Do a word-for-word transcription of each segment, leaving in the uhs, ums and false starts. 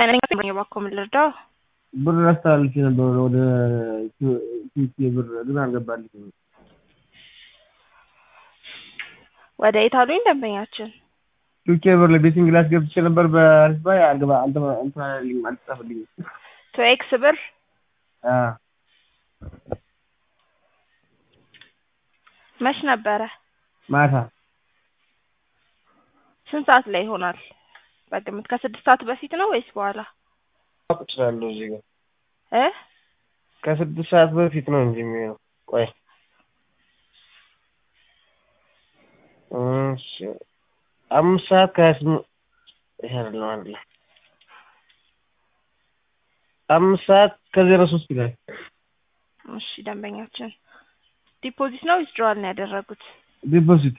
ጤነኛ ባኮም ልርዳው ብር አስተላልፌ ነበር ወደ ኪኪ ብር ግን አልገባልኝም። ወደ ኢታሉኝ ደንበኛችን ኪኪ ብር ለቤቲንግ ግላስ ገብቼ ነበር በአሪፍ አልገባ አልተማ እንታልኝ አልተጻፈልኝም። ቱ ኤክስ ብር አ መች ነበረ? ማታ ስንት ሰዓት ላይ ይሆናል? በግምት ከስድስት ሰዓት በፊት ነው ወይስ በኋላ? አቁጥራለሁ እዚህ ጋር እ ከስድስት ሰዓት በፊት ነው እንጂ የሚሆነው። ቆይ እሺ አምስት ሰዓት ከስምንት ይሄን ነው አይደል? አምስት ሰዓት ከዜሮ ሶስት ይላል። እሺ ደንበኛችን ዲፖዚት ነው ዊዝድሮዋል ነው ያደረጉት? ዲፖዚት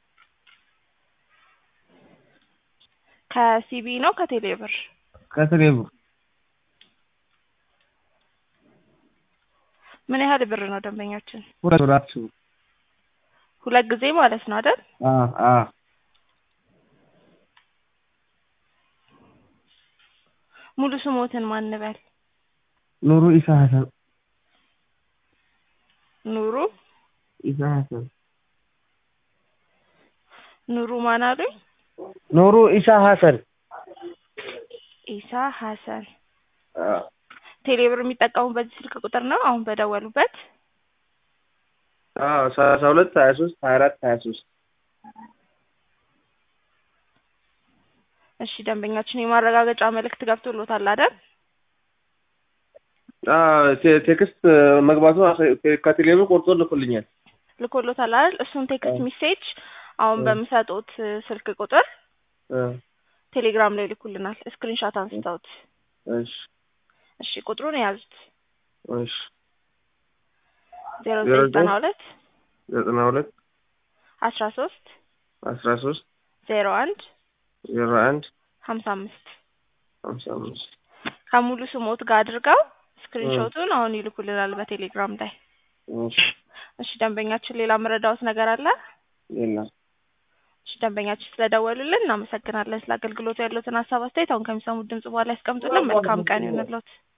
ከሲቢ ነው ከቴሌ ብር? ከቴሌ ብር። ምን ያህል ብር ነው ደንበኛችን? ሁለት አራት ሺህ ሁለት ጊዜ ማለት ነው አይደል? አ አ ሙሉ ስሞትን ማን ነበር? ኑሩ ኢሳ ሐሰን። ኑሩ ኢሳ ሐሰን። ኑሩ ማን አሉኝ? ኑሩ ኢሳ ሐሰን። ኢሳ ሐሰን። አ ቴሌብር የሚጠቀሙበት ስልክ ቁጥር ነው አሁን በደወሉበት? አዎ ሰላሳ ሁለት ሀያ ሶስት ሀያ አራት ሀያ ሶስት። እሺ ደንበኛችን የማረጋገጫ መልእክት ገብቶሎታል አይደል? አዎ ቴክስት መግባቱ ከቴሌብር ቆርጦ ልኮልኛል። ልኮሎታል አይደል? እሱን ቴክስት ሜሴጅ አሁን በሚሰጡት ስልክ ቁጥር እ ቴሌግራም ላይ ልኩልናል ስክሪንሾት አንስተውት። እሺ እሺ ቁጥሩን ያዙት። እሺ ዜሮ ዘጠኝ ሁለት ዘጠና ሁለት አስራ ሶስት አስራ ሶስት ዜሮ አንድ ዜሮ አንድ ሀምሳ አምስት ሀምሳ አምስት ከሙሉ ስሞት ጋር አድርገው ስክሪንሾቱን አሁን ይልኩልናል በቴሌግራም ላይ። እሺ እሺ ደንበኛችን ሌላ መረዳውት ነገር አለ? የለም። እሺ ደንበኛችን ስለደወሉልን እናመሰግናለን። ስለ አገልግሎቱ ያለዎትን ሀሳብ አስተያየት አሁን ከሚሰሙት ድምጽ በኋላ ያስቀምጡልን። መልካም ቀን ይሁንልዎት።